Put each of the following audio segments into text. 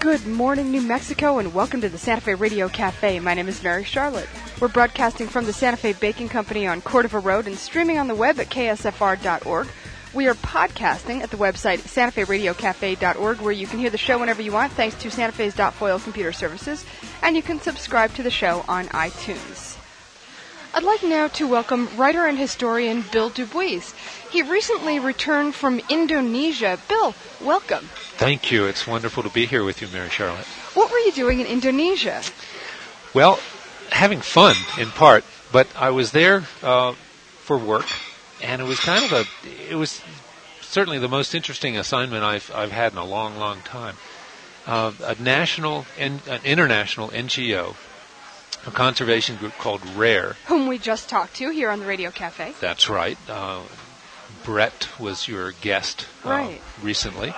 Good morning, New Mexico, and welcome to the Santa Fe Radio Cafe. My name is Mary Charlotte. We're broadcasting from the Santa Fe Baking Company on Cordova Road and streaming on the web at ksfr.org. We are podcasting at the website santaferadiocafe.org, where you can hear the show whenever you want, thanks to Santa Fe's .foil computer services, and you can subscribe to the show on iTunes. I'd like now to welcome writer and historian Bill Dubuis. He recently returned from Indonesia. Bill, welcome. Thank you. It's wonderful to be here with you, Mary Charlotte. What were you doing in Indonesia? Well, having fun in part, but I was there for work, and it was certainly the most interesting assignment I've had in a long, long time. An international NGO, a conservation group called RARE. Whom we just talked to here on the Radio Cafe. That's right. Brett was your guest recently.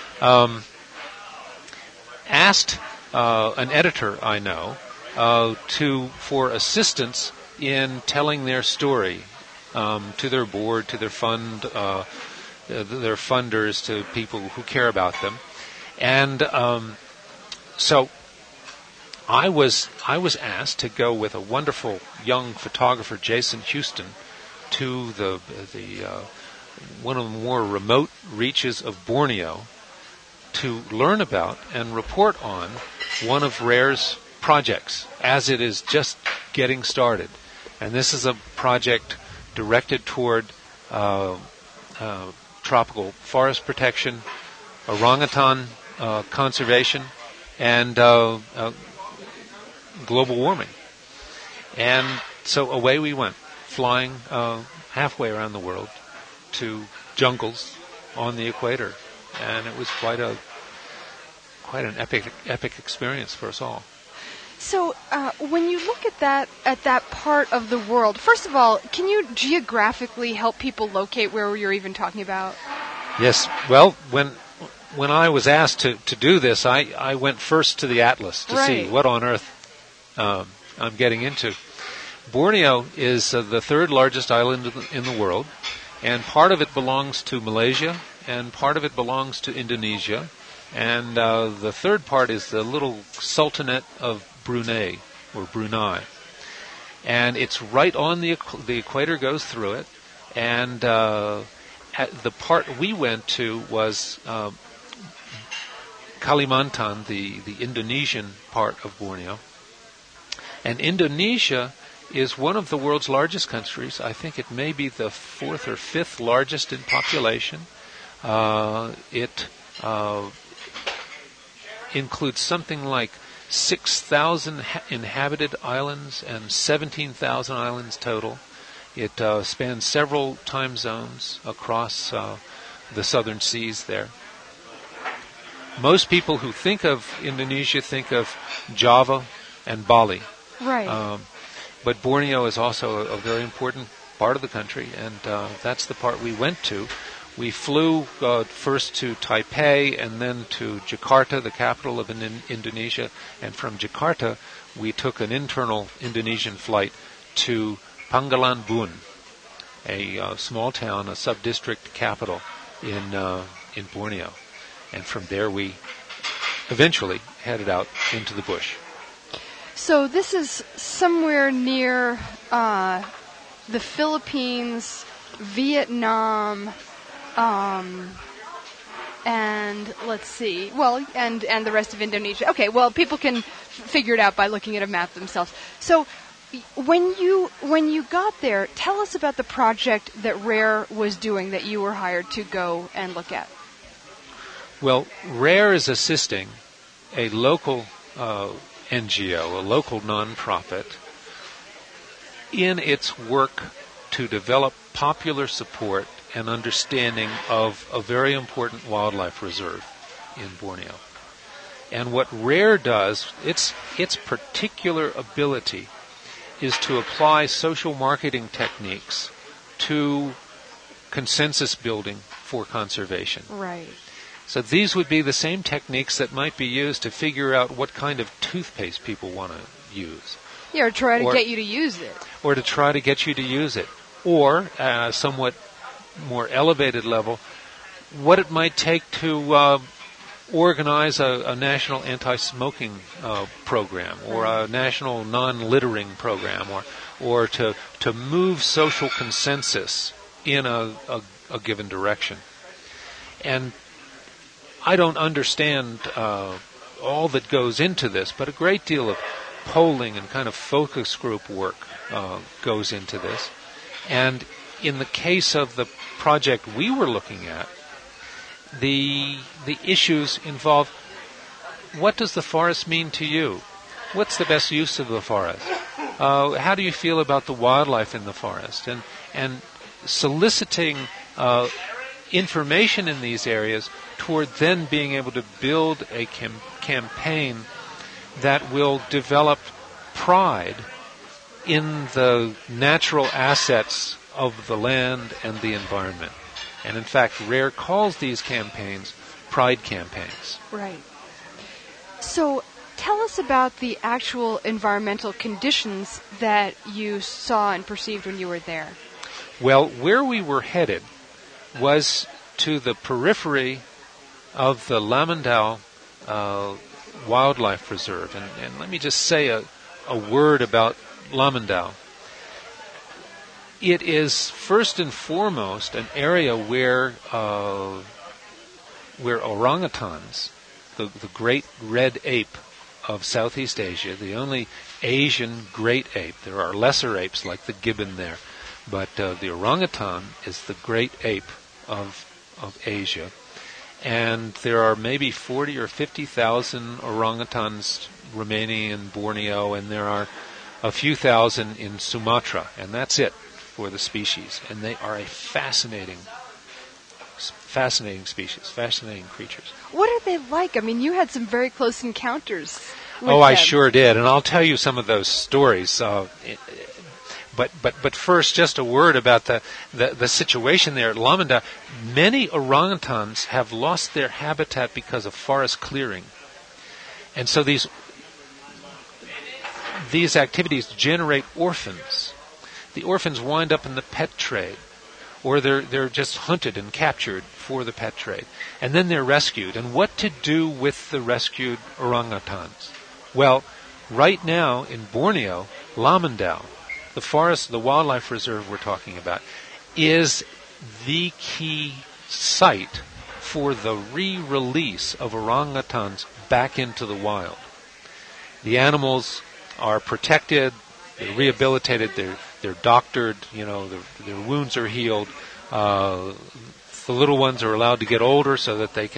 Asked an editor I know for assistance in telling their story to their board, to their fund, their funders, to people who care about them, and so I was asked to go with a wonderful young photographer, Jason Houston, to the one of the more remote reaches of Borneo to learn about and report on one of RARE's projects as it is just getting started. And this is a project directed toward tropical forest protection, orangutan conservation, and global warming. And so away we went, flying halfway around the world to jungles on the equator, and it was quite an epic experience for us all. So, when you look at that part of the world, first of all, can you geographically help people locate where you're even talking about? Yes. Well, when I was asked to do this, I went first to the atlas to see what on earth I'm getting into. Borneo is the third largest island in the world, and part of it belongs to Malaysia, and part of it belongs to Indonesia, and the third part is the little Sultanate of Brunei, or Brunei. And it's right on the equator goes through it, and the part we went to was Kalimantan, the Indonesian part of Borneo. And Indonesia is one of the world's largest countries. I think it may be the fourth or fifth largest in population. It includes something like 6,000 inhabited islands and 17,000 islands total. It spans several time zones across the southern seas there. Most people who think of Indonesia think of Java and Bali. Right. But Borneo is also a very important part of the country, and that's the part we went to. We flew first to Taipei and then to Jakarta, the capital of Indonesia, and from Jakarta we took an internal Indonesian flight to Pangkalan Bun, a small town, a sub-district capital in Borneo. And from there we eventually headed out into the bush. So this is somewhere near the Philippines, Vietnam, and let's see, and the rest of Indonesia. Okay, well, people can figure it out by looking at a map themselves. So when you got there, tell us about the project that RARE was doing that you were hired to go and look at. Well, RARE is assisting a local NGO, a local nonprofit, in its work to develop popular support and understanding of a very important wildlife reserve in Borneo. And what RARE does, its particular ability is to apply social marketing techniques to consensus building for conservation. Right. So these would be the same techniques that might be used to figure out what kind of toothpaste people want to use. Yeah, or try to get you to use it. Or to try to get you to use it. Or, somewhat more elevated level, what it might take to organize a national anti-smoking program, or a national non-littering program, or to move social consensus in a given direction. And I don't understand all that goes into this, but a great deal of polling and kind of focus group work goes into this. And in the case of the project we were looking at, the issues involve, what does the forest mean to you? What's the best use of the forest? How do you feel about the wildlife in the forest? And soliciting information in these areas toward then being able to build a campaign that will develop pride in the natural assets of the land and the environment. And in fact, Rare calls these campaigns pride campaigns. Right. So tell us about the actual environmental conditions that you saw and perceived when you were there. Well, where we were headed was to the periphery of the Lamandau Wildlife Reserve. And let me just say a word about Lamandau. It is first and foremost an area where orangutans, the great red ape of Southeast Asia, the only Asian great ape. There are lesser apes like the gibbon there, but the orangutan is the great ape of Asia. And there are maybe 40 or 50,000 orangutans remaining in Borneo, and there are a few thousand in Sumatra, and that's it for the species. And they are a fascinating species, fascinating creatures. What are they like? I mean, you had some very close encounters with them. I them. sure did, and I'll tell you some of those stories. But first, just a word about the situation there at Lamandau. Many orangutans have lost their habitat because of forest clearing. And so these activities generate orphans. The orphans wind up in the pet trade, or they're just hunted and captured for the pet trade. And then they're rescued. And what to do with the rescued orangutans? Well, right now in Borneo, Lamandau, the wildlife reserve we're talking about, is the key site for the re-release of orangutans back into the wild. The animals are protected, they're rehabilitated, they're doctored, their wounds are healed. The little ones are allowed to get older so that they can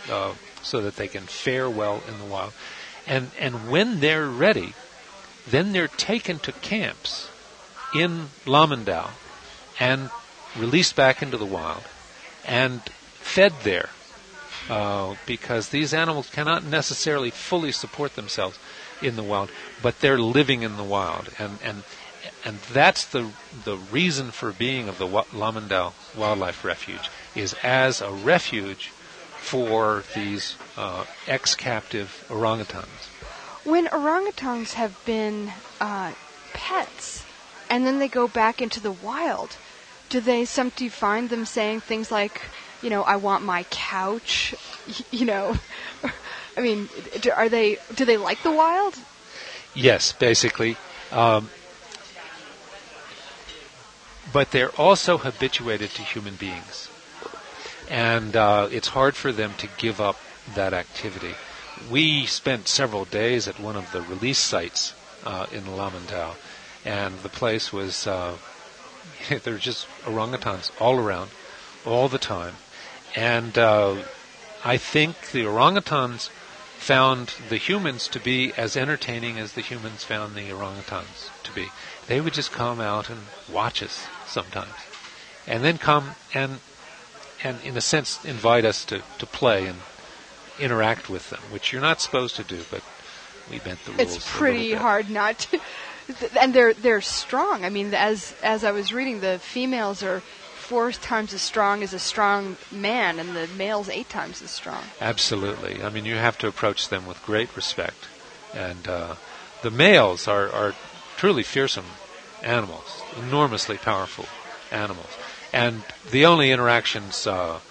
fare well in the wild. And when they're ready, then they're taken to camps in Lamandau and released back into the wild and fed there, because these animals cannot necessarily fully support themselves in the wild, but they're living in the wild, and that's the reason for being of the Lamandau Wildlife Refuge, is as a refuge for these ex-captive orangutans. When orangutans have been pets, and then they go back into the wild, do you find them saying things like, I want my couch, I mean, do they like the wild? Yes, basically. But they're also habituated to human beings. And it's hard for them to give up that activity. We spent several days at one of the release sites in Lamandau, and the place was, there were just orangutans all around, all the time. And I think the orangutans found the humans to be as entertaining as the humans found the orangutans to be. They would just come out and watch us sometimes, and then come and in a sense invite us to play and interact with them, which you're not supposed to do, but we bent the rules. It's pretty hard not to. And they're strong. I mean, as I was reading, the females are 4 times as strong as a strong man, and the male's 8 times as strong. Absolutely. I mean, you have to approach them with great respect. And the males are truly fearsome animals, enormously powerful animals. And the only interactions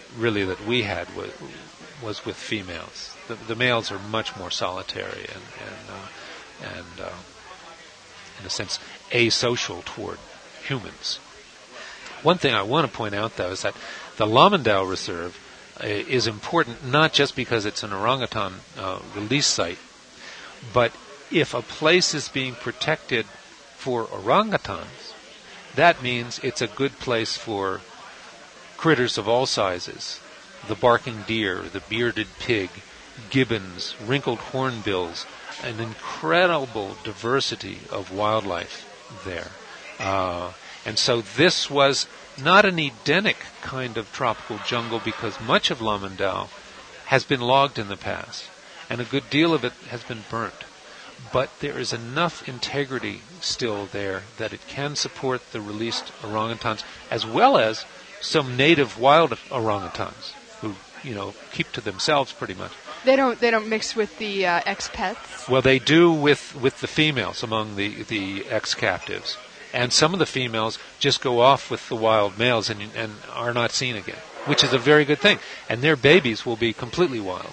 really that we had was with females. The males are much more solitary and in a sense asocial toward humans. One thing I want to point out, though, is that the Lamandau Reserve is important not just because it's an orangutan release site, but if a place is being protected for orangutans, that means it's a good place for critters of all sizes: the barking deer, the bearded pig, gibbons, wrinkled hornbills, an incredible diversity of wildlife there. And so this was not an Edenic kind of tropical jungle, because much of Lamandau has been logged in the past, and a good deal of it has been burnt. But there is enough integrity still there that it can support the released orangutans, as well as some native wild orangutans who, keep to themselves pretty much. They don't mix with the ex-pets? Well, they do with the females among the ex-captives. And some of the females just go off with the wild males and are not seen again, which is a very good thing. And their babies will be completely wild.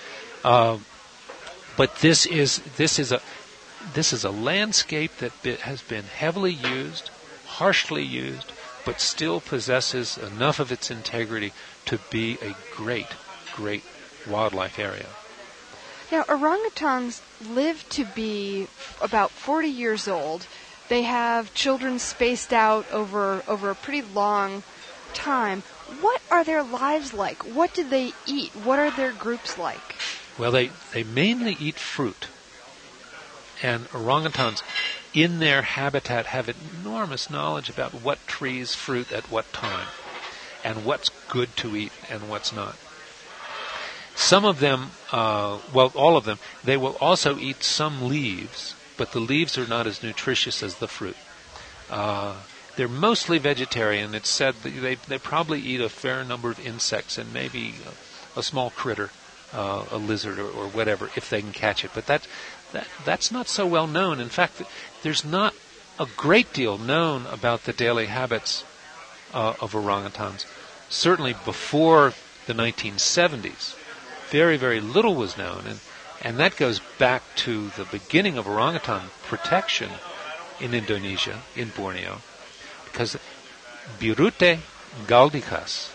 But this is a landscape that has been heavily used, harshly used, but still possesses enough of its integrity to be a great, great wildlife area. Now, orangutans live to be about 40 years old. They have children spaced out over a pretty long time. What are their lives like? What do they eat? What are their groups like? Well, they mainly eat fruit. And orangutans, in their habitat, have enormous knowledge about what trees fruit at what time, and what's good to eat and what's not. Some of them, all of them, they will also eat some leaves, but the leaves are not as nutritious as the fruit. They're mostly vegetarian. It's said that they probably eat a fair number of insects and maybe a small critter, a lizard or whatever, if they can catch it. But that's not so well known. In fact, there's not a great deal known about the daily habits of orangutans. Certainly before the 1970s, very, very little was known. And that goes back to the beginning of orangutan protection in Indonesia, in Borneo, because Birute Galdikas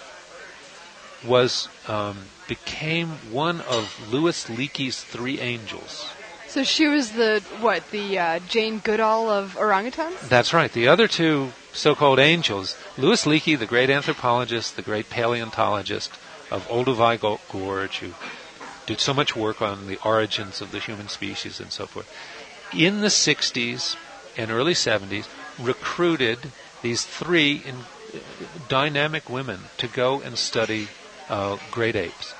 became one of Louis Leakey's three angels. So she was the Jane Goodall of orangutans? That's right. The other two so-called angels, Louis Leakey, the great anthropologist, the great paleontologist of Olduvai Gorge, who did so much work on the origins of the human species and so forth, in the 60s and early 70s, recruited these three dynamic women to go and study great apes.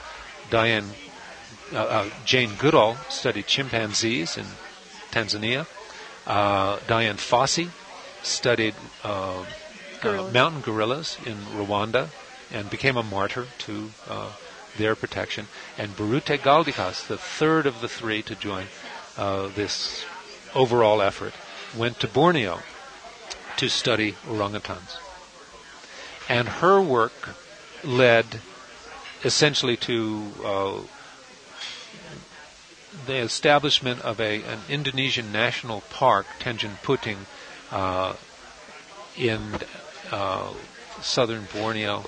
Jane Goodall studied chimpanzees in Tanzania. Diane Fossey studied mountain gorillas in Rwanda and became a martyr to their protection. And Birute Galdikas, the third of the three to join this overall effort, went to Borneo to study orangutans. And her work led essentially to the establishment of an Indonesian national park, Tanjung Puting, in southern Borneo.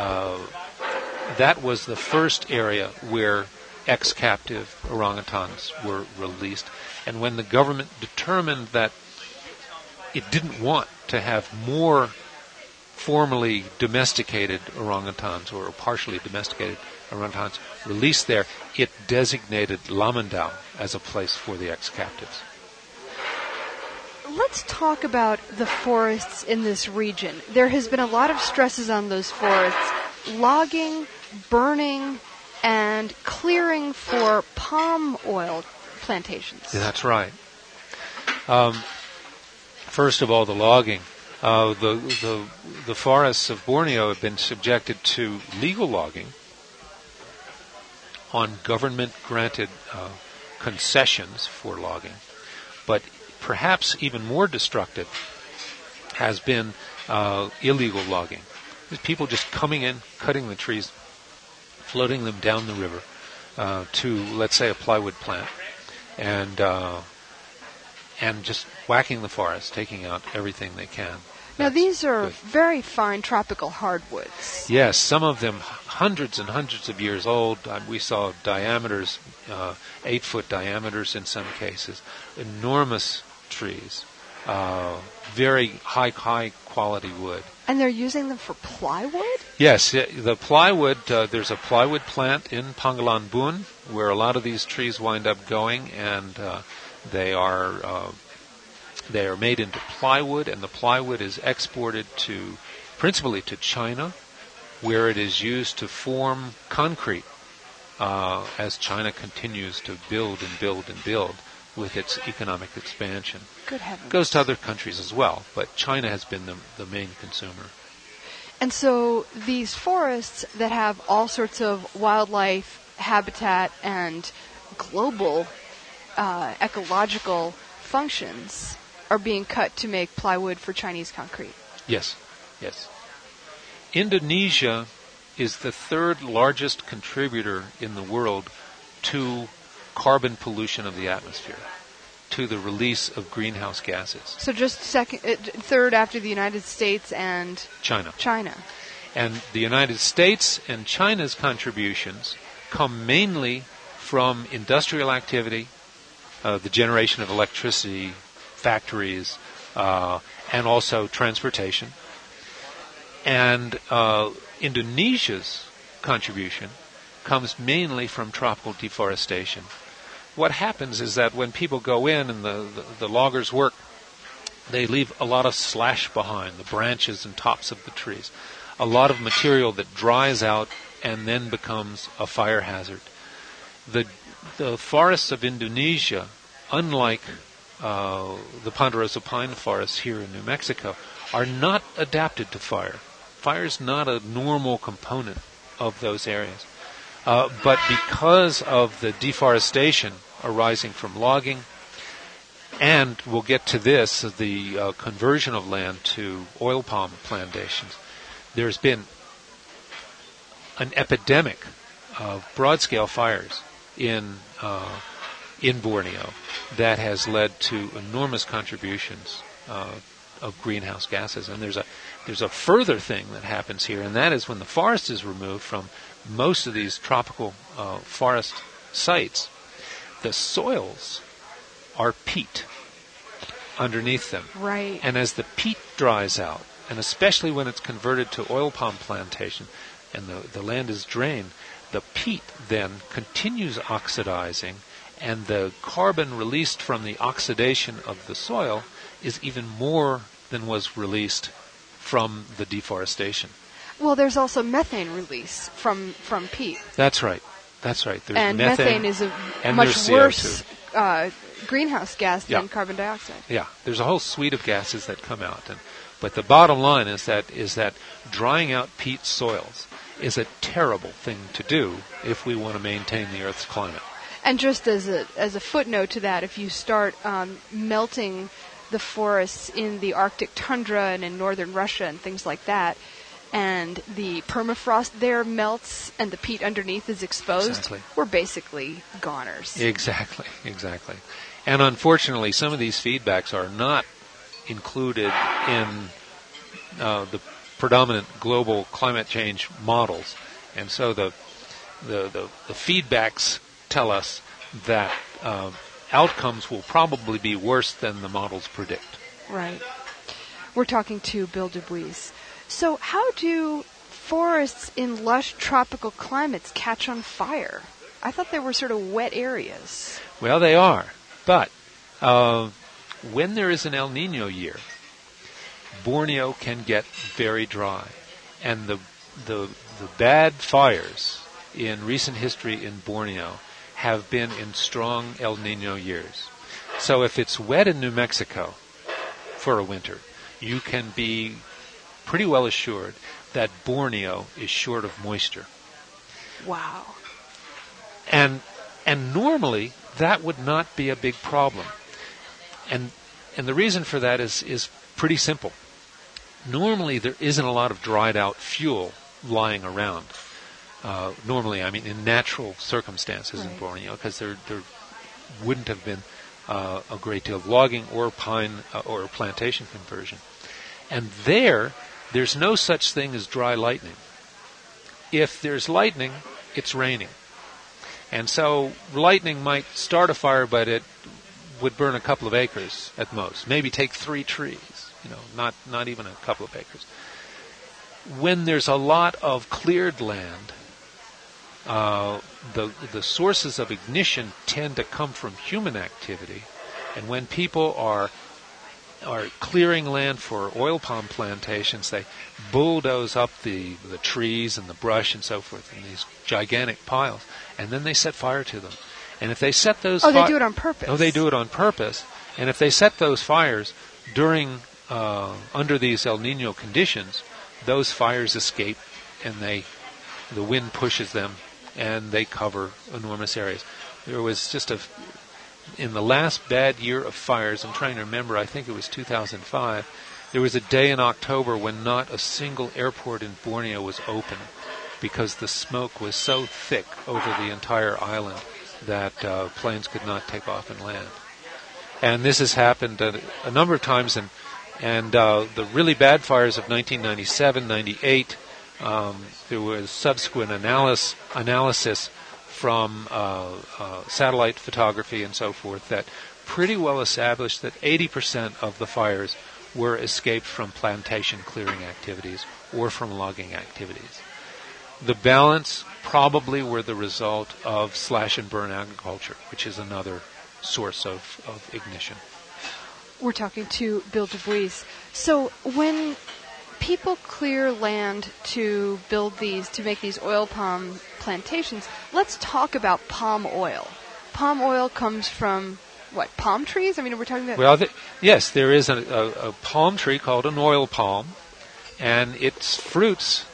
That was the first area where ex-captive orangutans were released. And when the government determined that it didn't want to have more formally domesticated orangutans or partially domesticated orangutans released there, it designated Lamandau as a place for the ex-captives. Let's talk about the forests in this region. There has been a lot of stresses on those forests. Logging, burning, and clearing for palm oil plantations. That's right. First of all, the logging. The forests of Borneo have been subjected to legal logging on government-granted concessions for logging. But perhaps even more destructive has been illegal logging. There's people just coming in, cutting the trees floating them down the river to, let's say, a plywood plant, and just whacking the forest, taking out everything they can. Now, these are good. very fine tropical hardwoods. Yes, some of them hundreds and hundreds of years old. We saw diameters, 8-foot diameters in some cases, enormous trees, very high quality wood. And they're using them for plywood? Yes, the plywood, there's a plywood plant in Pangalan Bun where a lot of these trees wind up going, and they are made into plywood, and the plywood is exported principally to China, where it is used to form concrete as China continues to build and build and build with its economic expansion. Good heavens. It goes to other countries as well, but China has been the main consumer. And so these forests that have all sorts of wildlife habitat and global ecological functions are being cut to make plywood for Chinese concrete. Yes, yes. Indonesia is the third largest contributor in the world to carbon pollution of the atmosphere, to the release of greenhouse gases. So just third after the United States and China. And the United States and China's contributions come mainly from industrial activity, the generation of electricity, factories, and also transportation. And Indonesia's contribution comes mainly from tropical deforestation. What happens is that when people go in and the loggers work, they leave a lot of slash behind, the branches and tops of the trees, a lot of material that dries out and then becomes a fire hazard. The forests of Indonesia, unlike the Ponderosa pine forests here in New Mexico, are not adapted to fire. Fire is not a normal component of those areas. But because of the deforestation arising from logging, and we'll get to this, the conversion of land to oil palm plantations, there's been an epidemic of broad-scale fires in Borneo that has led to enormous contributions of greenhouse gases. And there's a further thing that happens here, and that is when the forest is removed from most of these tropical forest sites, the soils are peat underneath them. Right. And as the peat dries out, and especially when it's converted to oil palm plantation and the land is drained, the peat then continues oxidizing, and the carbon released from the oxidation of the soil is even more than was released from the deforestation. Well, there's also methane release from peat. That's right. There's and methane is a much worse greenhouse gas than carbon dioxide. Yeah, there's a whole suite of gases that come out. But the bottom line is that drying out peat soils is a terrible thing to do if we want to maintain the Earth's climate. And just as a footnote to that, if you start melting the forests in the Arctic tundra and in northern Russia and things like that, and the permafrost there melts and the peat underneath is exposed, we're basically goners. Exactly. And unfortunately, some of these feedbacks are not included in the predominant global climate change models. And so the feedbacks tell us that outcomes will probably be worse than the models predict. Right. We're talking to Bill Dubuis. So how do forests in lush tropical climates catch on fire? I thought they were sort of wet areas. Well, they are. But when there is an El Nino year, Borneo can get very dry. And the bad fires in recent history in Borneo have been in strong El Nino years. So if it's wet in New Mexico for a winter, you can be pretty well assured that Borneo is short of moisture. Wow. And normally that would not be a big problem. And the reason for that is pretty simple. Normally there isn't a lot of dried out fuel lying around. Normally, I mean, in natural circumstances in Borneo, because there wouldn't have been a great deal of logging or pine or plantation conversion. And there's no such thing as dry lightning. If there's lightning, it's raining. And so lightning might start a fire, but it would burn a couple of acres at most. Maybe take 3 trees, not even a couple of acres. When there's a lot of cleared land, the sources of ignition tend to come from human activity, and when people are clearing land for oil palm plantations, they bulldoze up the trees and the brush and so forth in these gigantic piles, and then they set fire to them. And if they set those they do it on purpose. Oh, they do it on purpose. And if they set those fires during under these El Nino conditions, those fires escape, and the wind pushes them, and they cover enormous areas. There was just in the last bad year of fires, I'm trying to remember, I think it was 2005, there was a day in October when not a single airport in Borneo was open because the smoke was so thick over the entire island that planes could not take off and land. And this has happened a number of times, and the really bad fires of 1997, 98, there was subsequent analysis from satellite photography and so forth that pretty well established that 80% of the fires were escaped from plantation clearing activities or from logging activities. The balance probably were the result of slash and burn agriculture, which is another source of ignition. We're talking to Bill DuBois. So when people clear land to make these oil palm plantations, let's talk about palm oil. Palm oil comes from, what, palm trees? I mean, we're talking about... Well, yes, there is a palm tree called an oil palm, and its fruits,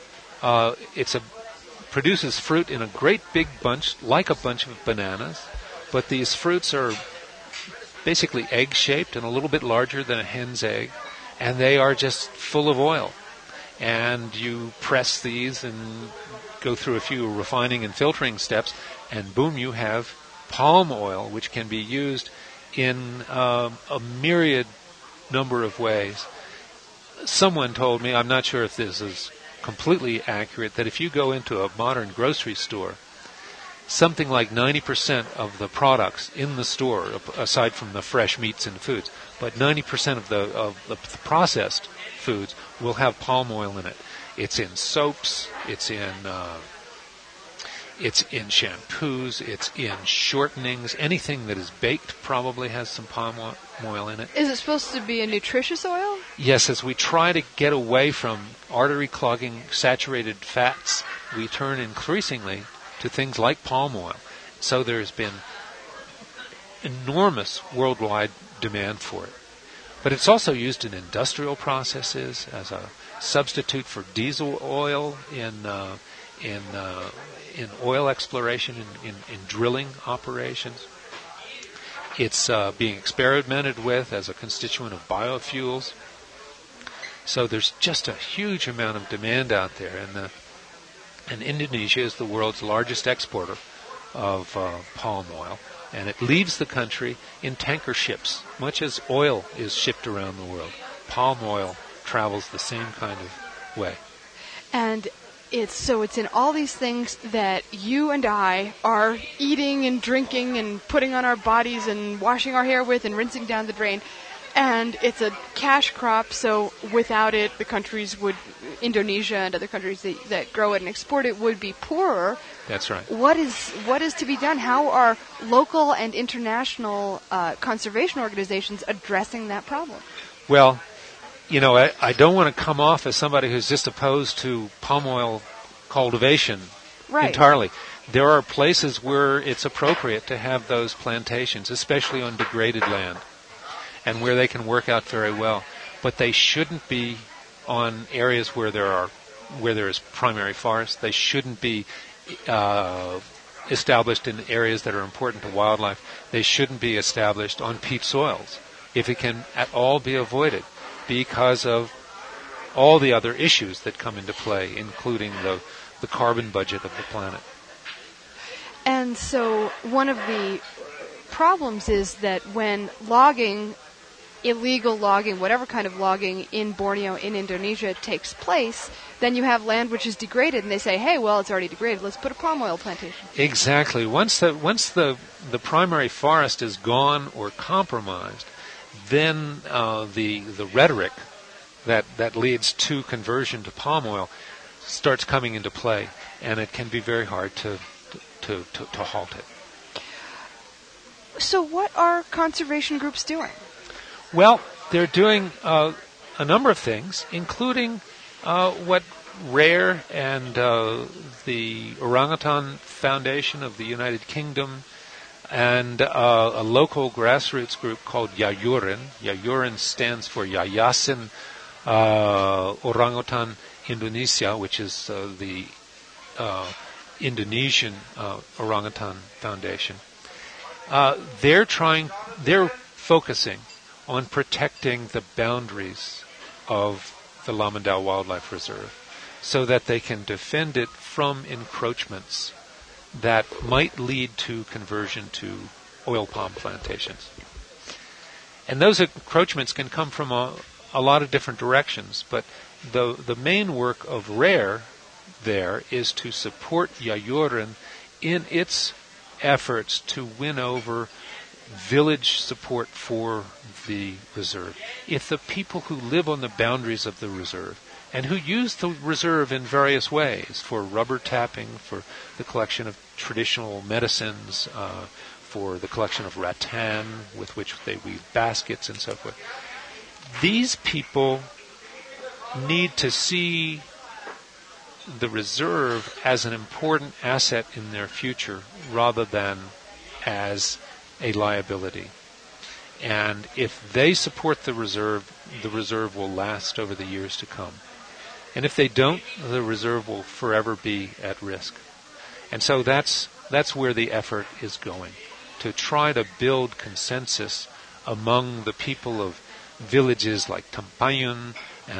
produces fruit in a great big bunch, like a bunch of bananas, but these fruits are basically egg-shaped and a little bit larger than a hen's egg, and they are just full of oil. And you press these and go through a few refining and filtering steps, and boom, you have palm oil, which can be used in a myriad number of ways. Someone told me, I'm not sure if this is completely accurate, that if you go into a modern grocery store, something like 90% of the products in the store, aside from the fresh meats and foods, but 90% of the processed foods will have palm oil in it. It's in soaps, it's in shampoos, it's in shortenings. Anything that is baked probably has some palm oil in it. Is it supposed to be a nutritious oil? Yes, as we try to get away from artery clogging saturated fats, we turn increasingly to things like palm oil. So there's been enormous worldwide demand for it. But it's also used in industrial processes as a substitute for diesel oil in oil exploration, in drilling operations. It's being experimented with as a constituent of biofuels. So there's just a huge amount of demand out there, and Indonesia is the world's largest exporter of palm oil, and it leaves the country in tanker ships. Much as oil is shipped around the world, palm oil travels the same kind of way. And it's in all these things that you and I are eating and drinking and putting on our bodies and washing our hair with and rinsing down the drain. And it's a cash crop, so without it, the countries Indonesia and other countries that grow it and export it would be poorer. That's right. What is to be done? How are local and international conservation organizations addressing that problem? Well, I don't want to come off as somebody who's just opposed to palm oil cultivation entirely. There are places where it's appropriate to have those plantations, especially on degraded land, and where they can work out very well. But they shouldn't be on areas where there is primary forest. They shouldn't be established in areas that are important to wildlife. They shouldn't be established on peat soils, if it can at all be avoided, because of all the other issues that come into play, including the carbon budget of the planet. And so one of the problems is that when logging, illegal logging, whatever kind of logging in Borneo, in Indonesia takes place, then you have land which is degraded, and they say, hey, well, it's already degraded, let's put a palm oil plantation. Exactly. Once the primary forest is gone or compromised, then the rhetoric that leads to conversion to palm oil starts coming into play, and it can be very hard to halt it. So what are conservation groups doing? Well, they're doing a number of things, including what RARE and the Orangutan Foundation of the United Kingdom and a local grassroots group called Yayurin. Yayurin stands for Yayasan Orangutan Indonesia, which is the Indonesian Orangutan Foundation. They're focusing on protecting the boundaries of the Lamandau Wildlife Reserve so that they can defend it from encroachments that might lead to conversion to oil palm plantations. And those encroachments can come from a lot of different directions, but the main work of RARE there is to support Yayurin in its efforts to win over village support for the reserve. If the people who live on the boundaries of the reserve and who use the reserve in various ways, for rubber tapping, for the collection of traditional medicines, for the collection of rattan with which they weave baskets and so forth, these people need to see the reserve as an important asset in their future rather than as a liability. And if they support the reserve will last over the years to come. And if they don't, the reserve will forever be at risk. And so that's where the effort is going, to try to build consensus among the people of villages like Tampayun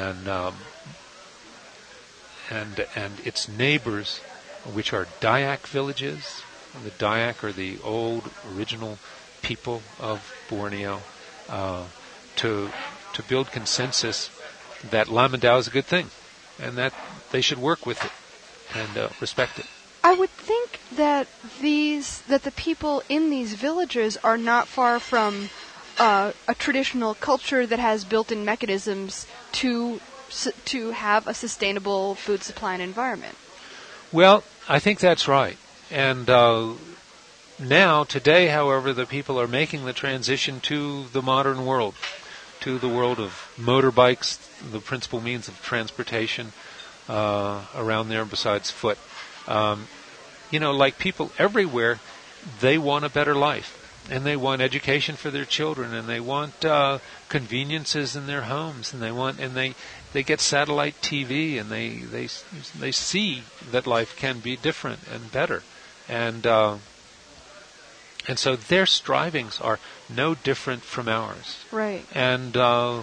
and its neighbors, which are Dayak villages. The Dayak are the old original people of Borneo, to build consensus that Lamandau is a good thing and that they should work with it and respect it. I would think that the people in these villages are not far from a traditional culture that has built-in mechanisms to have a sustainable food supply and environment. Well, I think that's right. And today, however, the people are making the transition to the modern world, to the world of motorbikes, the principal means of transportation around there besides foot. Like people everywhere, they want a better life. And they want education for their children, and they want conveniences in their homes, and they get satellite TV, and they see that life can be different and better, and so their strivings are no different from ours. Right. And I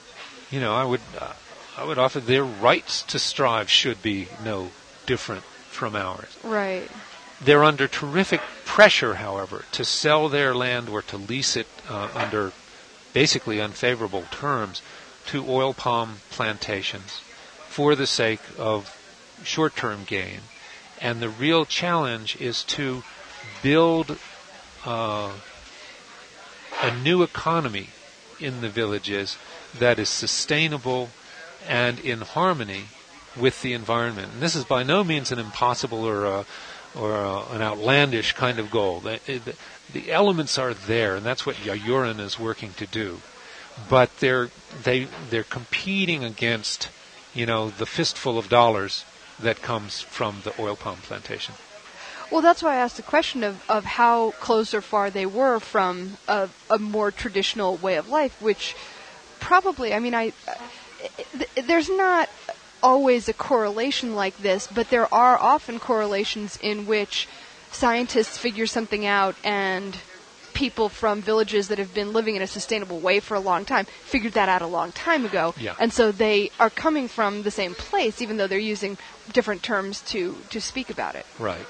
would offer their rights to strive should be no different from ours. Right. They're under terrific pressure, however, to sell their land or to lease it under basically unfavorable terms to oil palm plantations for the sake of short-term gain. And the real challenge is to build a new economy in the villages that is sustainable and in harmony with the environment. And this is by no means an impossible or an outlandish kind of goal. The elements are there, and that's what Yayurin is working to do. But they're competing against, the fistful of dollars that comes from the oil palm plantation. Well, that's why I asked the question of how close or far they were from a more traditional way of life, which probably, there's not always a correlation like this, but there are often correlations in which scientists figure something out and people from villages that have been living in a sustainable way for a long time figured that out a long time ago. Yeah. And so they are coming from the same place, even though they're using different terms to speak about it. Right.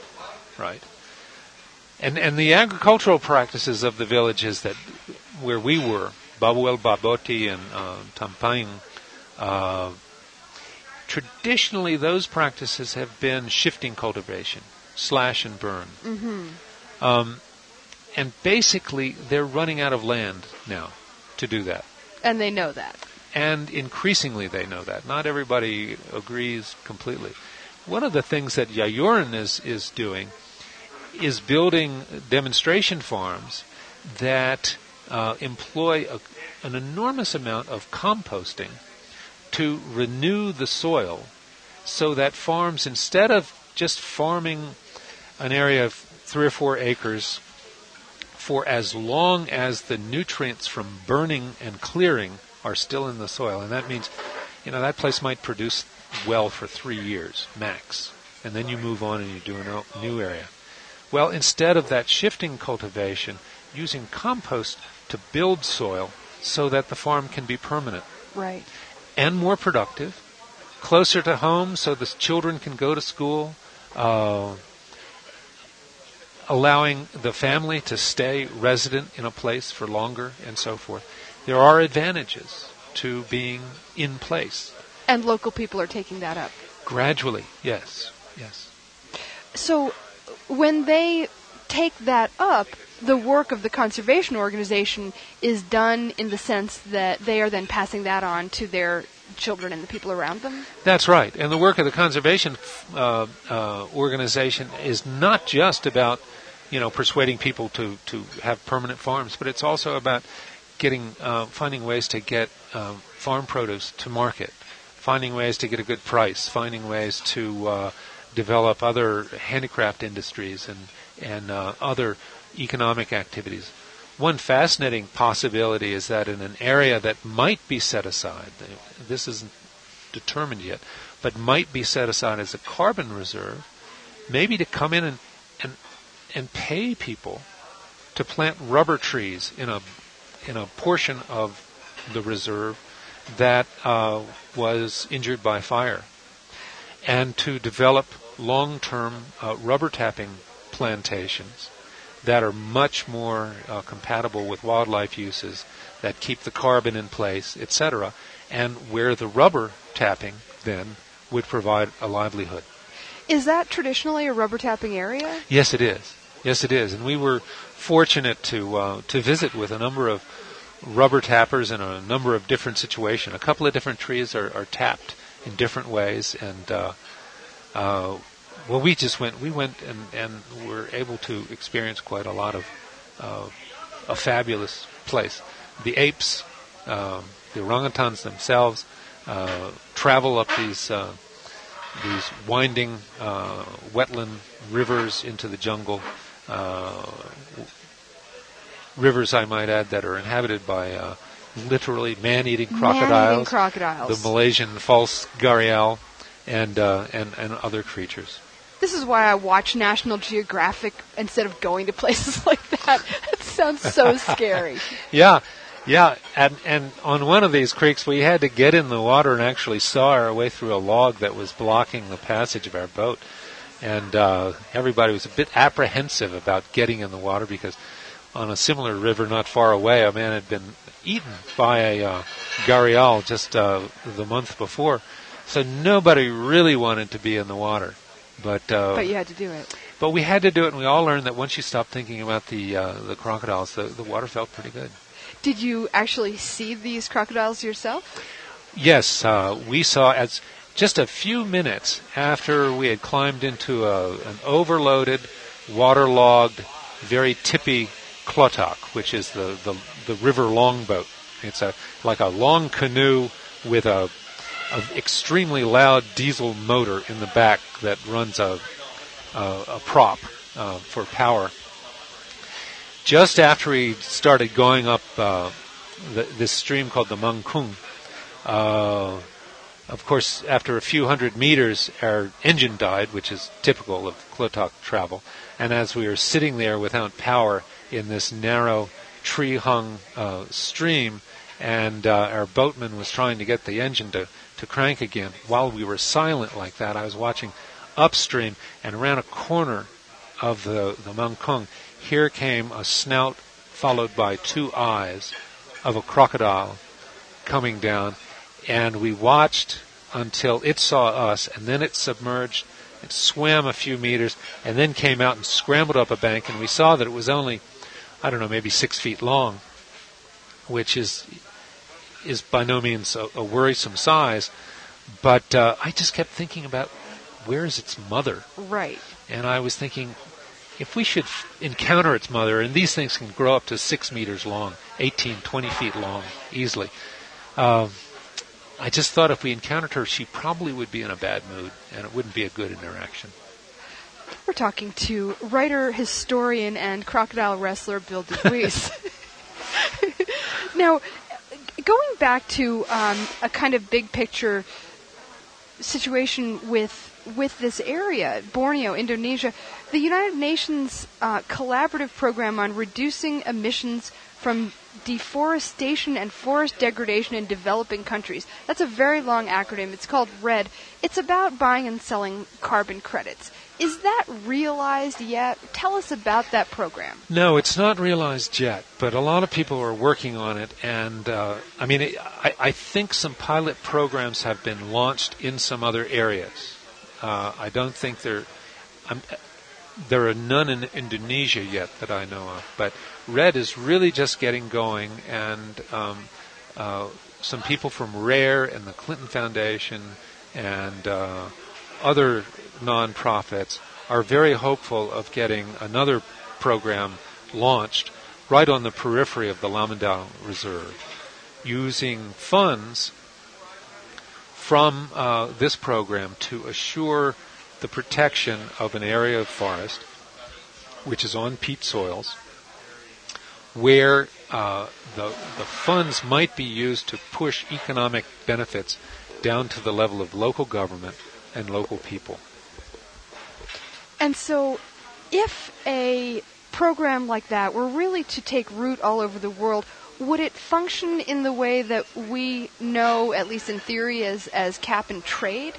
And the agricultural practices of the villages that where we were, Babuel Baboti and Tampain, traditionally those practices have been shifting cultivation, slash and burn. Mm-hmm. And basically they're running out of land now to do that. And they know that. And increasingly they know that. Not everybody agrees completely. One of the things that Yayurin is doing is building demonstration farms that employ an enormous amount of composting to renew the soil so that farms, instead of just farming an area of 3 or 4 acres for as long as the nutrients from burning and clearing are still in the soil, and that means, that place might produce well for 3 years max, and then you move on and you do a new area. Well, instead of that shifting cultivation, using compost to build soil so that the farm can be permanent. Right. And more productive, closer to home so the children can go to school, allowing the family to stay resident in a place for longer and so forth. There are advantages to being in place. And local people are taking that up. Gradually, yes. So when they take that up, the work of the conservation organization is done in the sense that they are then passing that on to their children and the people around them? That's right. And the work of the conservation organization is not just about, persuading people to have permanent farms, but it's also about finding ways to get farm produce to market, finding ways to get a good price, finding ways to develop other handicraft industries and other economic activities. One fascinating possibility is that in an area that might be set aside, this isn't determined yet, but might be set aside as a carbon reserve, maybe to come in and pay people to plant rubber trees in a portion of the reserve that was injured by fire, and to develop long-term rubber tapping plantations that are much more compatible with wildlife uses, that keep the carbon in place, etc., and where the rubber tapping then would provide a livelihood. Is that traditionally a rubber tapping area? Yes, it is. And we were fortunate to visit with a number of rubber tappers in a number of different situations. A couple of different trees are tapped in different ways, and we went and were able to experience quite a lot of a fabulous place. The apes, the orangutans themselves, travel up these winding wetland rivers into the jungle. Rivers, I might add, that are inhabited by literally man-eating crocodiles. The Malaysian false gharial, and other creatures. This is why I watch National Geographic instead of going to places like that. It sounds so scary. Yeah. And on one of these creeks, we had to get in the water and actually saw our way through a log that was blocking the passage of our boat. And everybody was a bit apprehensive about getting in the water because on a similar river not far away, a man had been eaten by a gharial just the month before. So nobody really wanted to be in the water. But you had to do it. But we had to do it, and we all learned that once you stopped thinking about the crocodiles, the water felt pretty good. Did you actually see these crocodiles yourself? Yes, we saw as just a few minutes after we had climbed into an overloaded, waterlogged, very tippy klotok, which is the river longboat. It's like a long canoe with a extremely loud diesel motor in the back that runs a prop for power. Just after we started going up this stream called the Mangkung, of course, after a few hundred meters, our engine died, which is typical of klotok travel. And as we were sitting there without power in this narrow tree-hung stream, and our boatman was trying to get the engine to crank again. While we were silent like that, I was watching upstream, and around a corner of the Mekong, here came a snout followed by two eyes of a crocodile coming down, and we watched until it saw us, and then it submerged. It swam a few meters and then came out and scrambled up a bank, and we saw that it was only, I don't know, maybe 6 feet long, which is by no means a worrisome size. But I just kept thinking about, where is its mother? Right. And I was thinking, if we should encounter its mother, and these things can grow up to 6 meters long, 18, 20 feet long, easily. I just thought if we encountered her, she probably would be in a bad mood, and it wouldn't be a good interaction. We're talking to writer, historian, and crocodile wrestler Bill DeWeese. Now, going back to a kind of big picture situation with this area, Borneo, Indonesia, the United Nations collaborative program on reducing emissions from deforestation and forest degradation in developing countries. That's a very long acronym. It's called REDD. It's about buying and selling carbon credits. Is that realized yet? Tell us about that program. No, it's not realized yet, but a lot of people are working on it, and I think some pilot programs have been launched in some other areas. I don't think there are none in Indonesia yet that I know of, but REDD is really just getting going, and some people from RARE and the Clinton Foundation and other nonprofits are very hopeful of getting another program launched right on the periphery of the Lamandau Reserve, using funds from this program to assure the protection of an area of forest which is on peat soils, where the funds might be used to push economic benefits down to the level of local government and local people. And so if a program like that were really to take root all over the world, would it function in the way that we know, at least in theory, as cap and trade?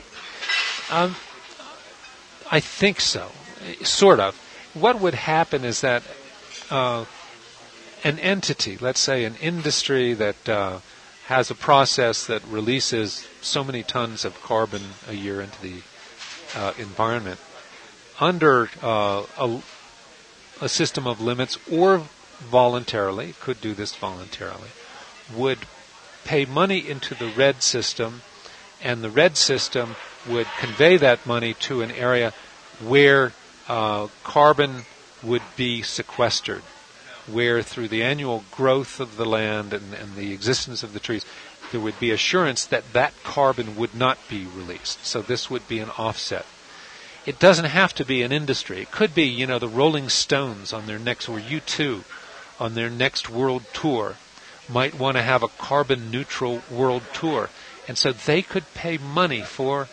I think so, sort of. What would happen is that an entity, let's say an industry that has a process that releases so many tons of carbon a year into the environment, under a system of limits, or voluntarily, could do this voluntarily, would pay money into the REDD system, and the REDD system would convey that money to an area where carbon would be sequestered, where through the annual growth of the land and the existence of the trees, there would be assurance that that carbon would not be released. So this would be an offset. It doesn't have to be an industry. It could be, the Rolling Stones on their next, or U2 on their next world tour might want to have a carbon neutral world tour. And so they could pay money for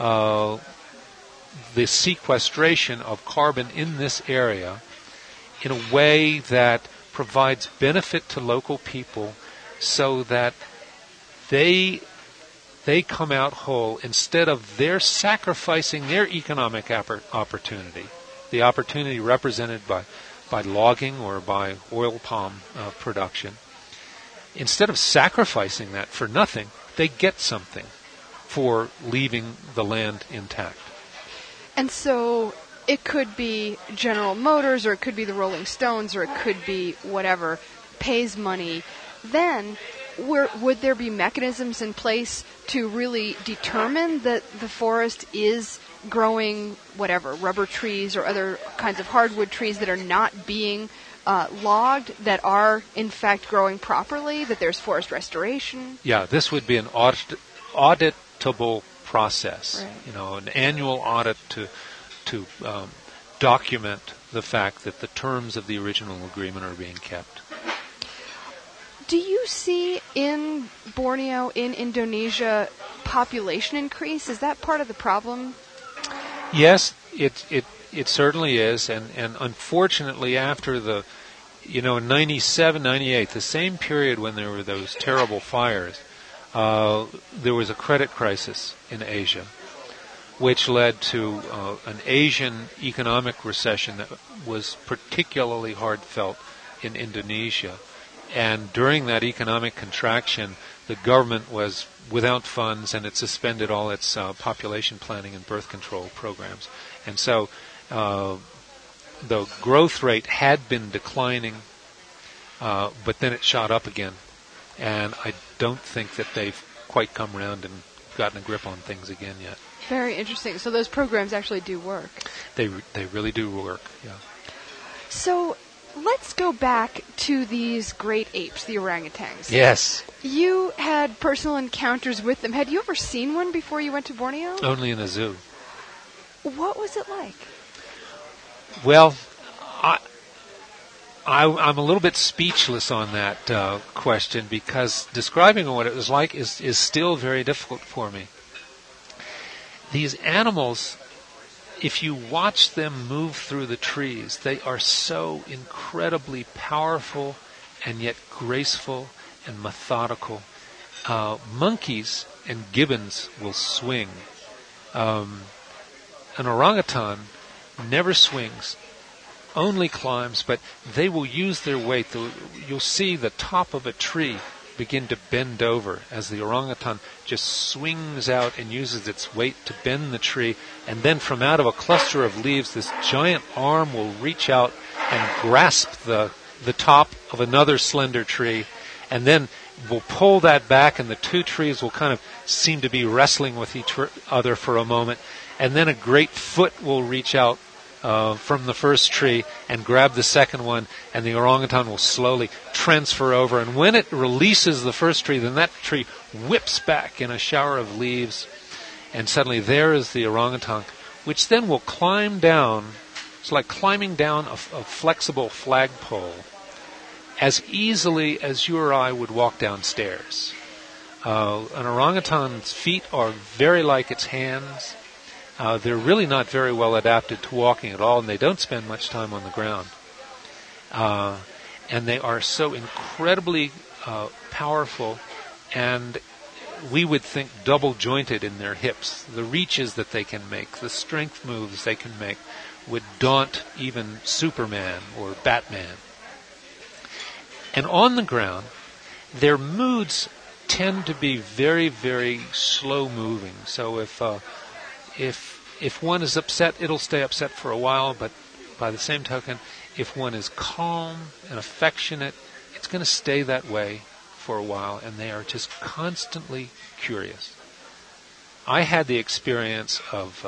the sequestration of carbon in this area in a way that provides benefit to local people, so that they come out whole, instead of their sacrificing their economic opportunity, the opportunity represented by logging or by oil palm production. Instead of sacrificing that for nothing, they get something for leaving the land intact. And so it could be General Motors, or it could be the Rolling Stones, or it could be whatever, pays money. Then would there be mechanisms in place to really determine that the forest is growing, whatever, rubber trees or other kinds of hardwood trees that are not being logged, that are in fact growing properly, that there's forest restoration? Yeah, this would be an auditable process. Right. An annual audit to document the fact that the terms of the original agreement are being kept. Do you see in Borneo, in Indonesia, population increase? Is that part of the problem? Yes, it certainly is, and unfortunately, after the in 97, 98, the same period when there were those terrible fires, there was a credit crisis in Asia, which led to an Asian economic recession that was particularly hard felt in Indonesia. And during that economic contraction, the government was without funds, and it suspended all its population planning and birth control programs. And so the growth rate had been declining, but then it shot up again. And I don't think that they've quite come around and gotten a grip on things again yet. Very interesting. So those programs actually do work. They really do work, yeah. So let's go back to these great apes, the orangutans. Yes. You had personal encounters with them. Had you ever seen one before you went to Borneo? Only in a zoo. What was it like? Well, I'm a little bit speechless on that question, because describing what it was like is still very difficult for me. These animals, if you watch them move through the trees, they are so incredibly powerful and yet graceful and methodical. Monkeys and gibbons will swing. An orangutan never swings, only climbs, but they will use their weight. You'll see the top of a tree begin to bend over as the orangutan just swings out and uses its weight to bend the tree, and then from out of a cluster of leaves, this giant arm will reach out and grasp the top of another slender tree, and then will pull that back, and the two trees will kind of seem to be wrestling with each other for a moment, and then a great foot will reach out from the first tree and grab the second one, and the orangutan will slowly transfer over. And when it releases the first tree, then that tree whips back in a shower of leaves, and suddenly there is the orangutan, which then will climb down. It's like climbing down a flexible flagpole as easily as you or I would walk downstairs. An orangutan's feet are very like its hands. They're really not very well adapted to walking at all, and they don't spend much time on the ground. And they are so incredibly powerful, and we would think double-jointed in their hips. The reaches that they can make, the strength moves they can make, would daunt even Superman or Batman. And on the ground, their moods tend to be very, very slow-moving. So if one is upset, it'll stay upset for a while, but by the same token, if one is calm and affectionate, it's going to stay that way for a while, and they are just constantly curious. I had the experience of,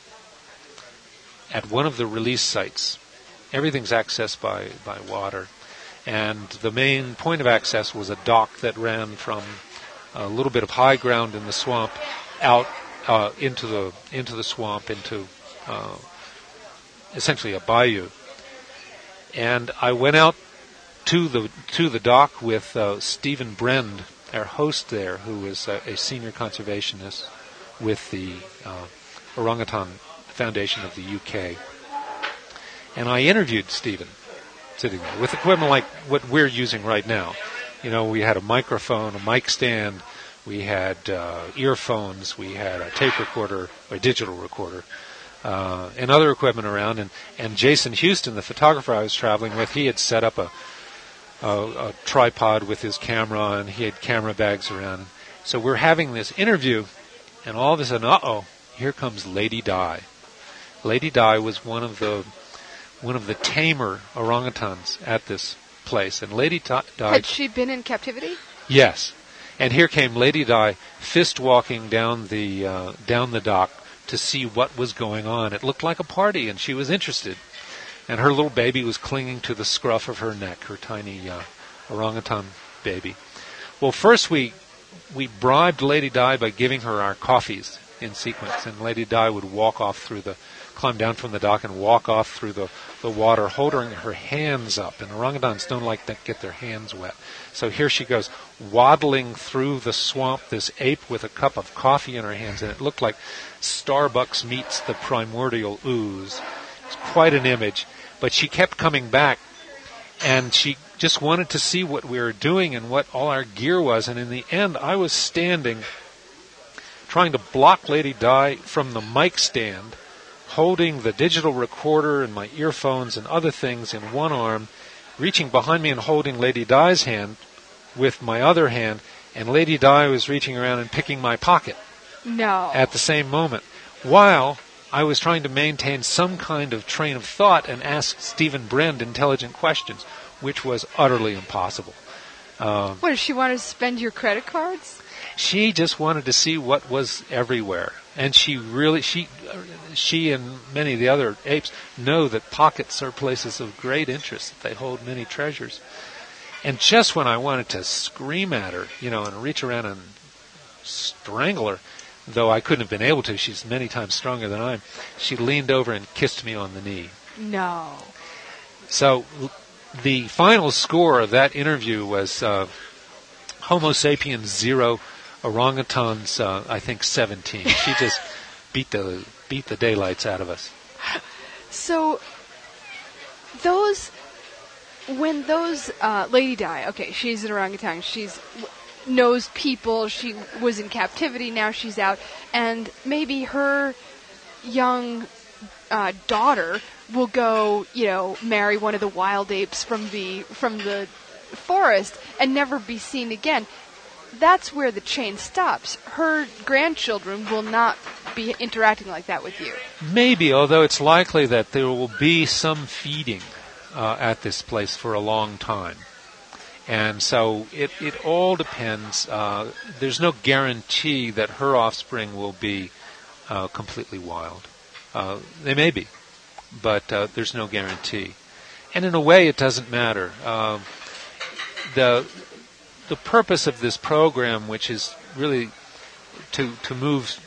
at one of the release sites, everything's accessed by water, and the main point of access was a dock that ran from a little bit of high ground in the swamp out into the swamp, into essentially a bayou. And I went out to the dock with Stephen Brend, our host there, who is a senior conservationist with the Orangutan Foundation of the UK. And I interviewed Stephen, sitting there, with equipment like what we're using right now. We had a microphone, a mic stand, we had earphones, we had a tape recorder, or digital recorder, and other equipment around. And Jason Houston, the photographer I was traveling with, he had set up a tripod with his camera, and he had camera bags around. So we're having this interview, and all of a sudden, here comes Lady Di. Lady Di was one of the tamer orangutans at this place, and Lady Di... Had she been in captivity? Yes. And here came Lady Di, fist walking down the dock to see what was going on. It looked like a party, and she was interested. And her little baby was clinging to the scruff of her neck, her tiny orangutan baby. Well, first we bribed Lady Di by giving her our coffees in sequence, and Lady Di would climb down from the dock and walk off through the water, holding her hands up. And orangutans don't like to get their hands wet. So here she goes, waddling through the swamp, this ape with a cup of coffee in her hands, and it looked like Starbucks meets the primordial ooze. It's quite an image. But she kept coming back, And she just wanted to see what we were doing and what all our gear was. And in the end, I was standing trying to block Lady Di from the mic stand, holding the digital recorder and my earphones and other things in one arm, reaching behind me and holding Lady Di's hand with my other hand, and Lady Di was reaching around and picking my pocket. No. At the same moment, while I was trying to maintain some kind of train of thought and ask Stephen Brand intelligent questions, which was utterly impossible. What, does she want to spend your credit cards? She just wanted to see what was everywhere. And she and many of the other apes know that pockets are places of great interest, that they hold many treasures. And just when I wanted to scream at her, and reach around and strangle her, though I couldn't have been able to, she's many times stronger than I am, she leaned over and kissed me on the knee. No. So the final score of that interview was Homo sapiens 0, orangutans, I think 17. She just beat the daylights out of us. So when those Lady Di, okay, she's an orangutan, knows people, she was in captivity, now she's out, and maybe her young daughter will go, marry one of the wild apes from the forest and never be seen again. That's where the chain stops. Her grandchildren will not be interacting like that with you. Maybe, although it's likely that there will be some feeding at this place for a long time. And so it all depends. There's no guarantee that her offspring will be completely wild. They may be, but there's no guarantee. And in a way, it doesn't matter. The purpose of this program, which is really to move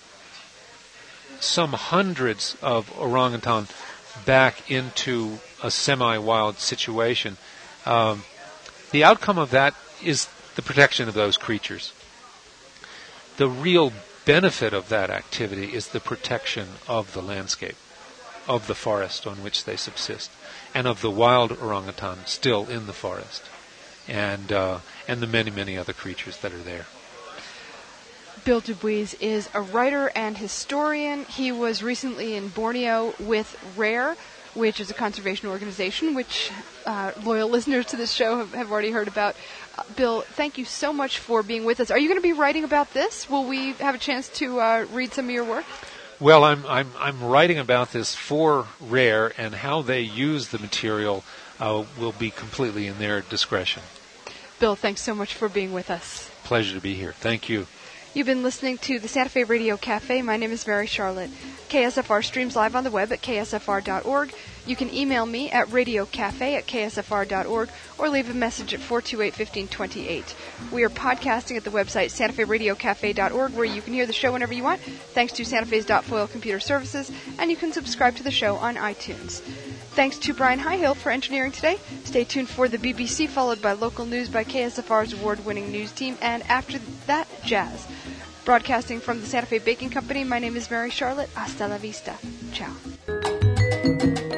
some hundreds of orangutan back into a semi-wild situation, the outcome of that is the protection of those creatures. The real benefit of that activity is the protection of the landscape, of the forest on which they subsist, and of the wild orangutan still in the forest, and the many, many other creatures that are there. Bill Dubuis is a writer and historian. He was recently in Borneo with RARE, which is a conservation organization, which loyal listeners to this show have already heard about. Bill, thank you so much for being with us. Are you going to be writing about this? Will we have a chance to read some of your work? Well, I'm writing about this for RARE, and how they use the material will be completely in their discretion. Bill, thanks so much for being with us. Pleasure to be here. Thank you. You've been listening to the Santa Fe Radio Cafe. My name is Mary Charlotte. KSFR streams live on the web at ksfr.org. You can email me at radiocafe@ksfr.org or leave a message at 428-1528. We are podcasting at the website santaferadiocafe.org, where you can hear the show whenever you want, thanks to Santa Fe's .foil computer services, and you can subscribe to the show on iTunes. Thanks to Brian Highhill for engineering today. Stay tuned for the BBC, followed by local news by KSFR's award-winning news team, and after that, jazz. Broadcasting from the Santa Fe Baking Company, my name is Mary Charlotte. Hasta la vista. Ciao.